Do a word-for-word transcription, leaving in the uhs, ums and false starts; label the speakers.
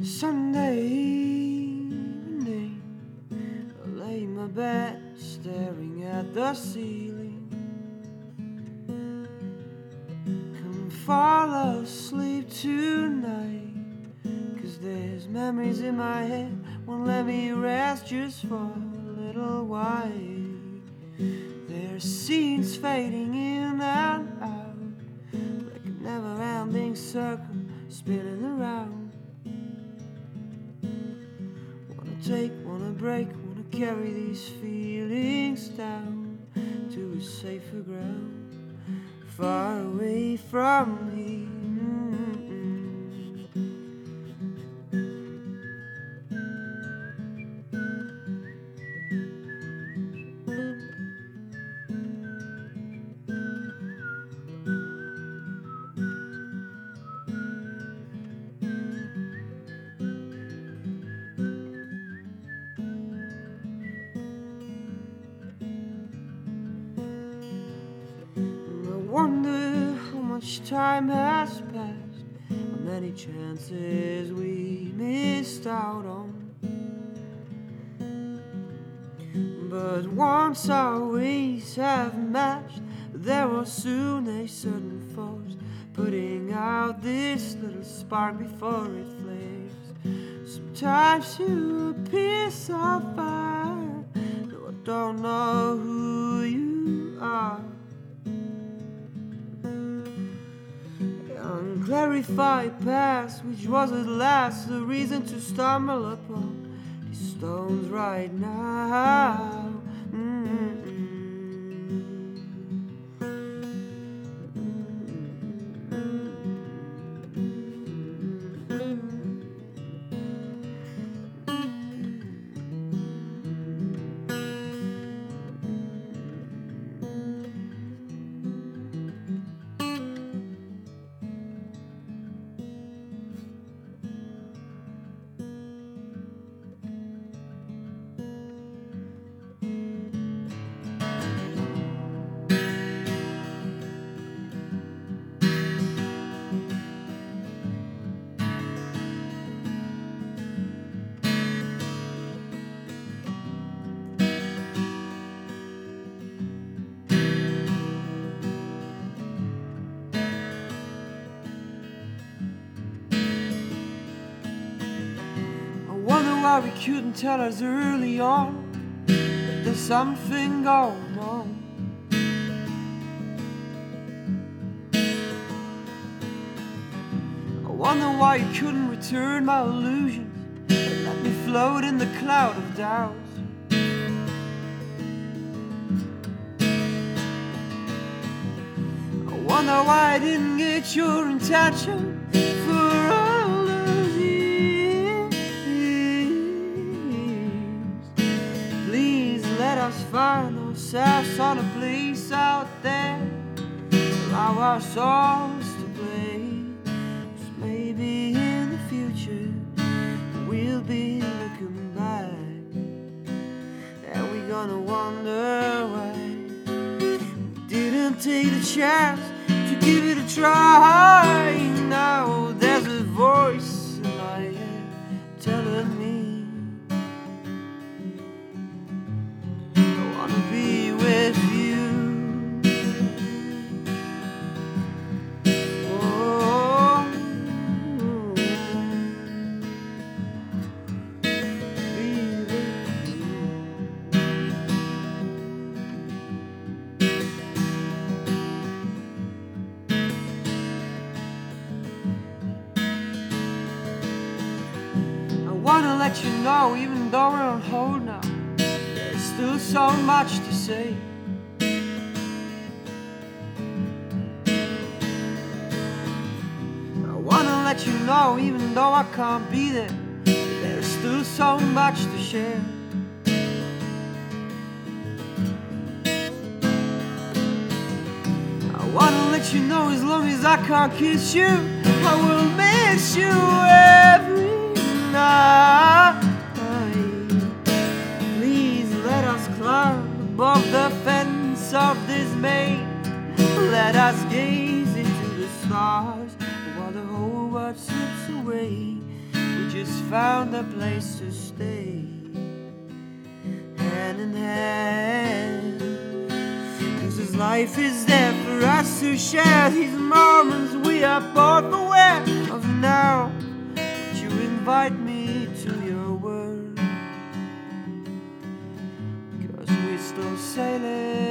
Speaker 1: Sunday evening, I lay in my bed staring at the ceiling. Can't fall asleep tonight, 'cause there's memories in my head won't let me rest just for a little while. There's scenes fading in and out, like a never-ending circle spinning around. Wanna take, wanna break, wanna carry these feelings down to a safer ground, far away from me. I wonder how much time has passed, how many chances we missed out on. But once our ways have matched, there was soon a sudden force putting out this little spark before it flares. Sometimes you're a piece of fire, though I don't know who you are. Unclarified past, which was at last the reason to stumble upon these stones right now. Mm-hmm. Why we couldn't tell us early on that there's something going on. I wonder why you couldn't return my illusions and let me float in the cloud of doubts. I wonder why I didn't get your intention for all those years. Let us find ourselves on a place out there, allow our songs to play. 'Cause maybe in the future we'll be looking back, and we're gonna wonder why we didn't take the chance to give it a try. Now there's a voice in my head telling me be with you. Oh, be with you. I wanna let you know, even though we're on hold now, still so much to say. I wanna let you know, even though I can't be there, there's still so much to share. I wanna let you know, as long as I can't kiss you, I will miss you every night. Above the fence of dismay, let us gaze into the stars while the whole world slips away. We just found a place to stay, hand in hand. Cause this life is there for us to share, these moments we are both aware of now. Would you invite me to your world? Cause we're still sailing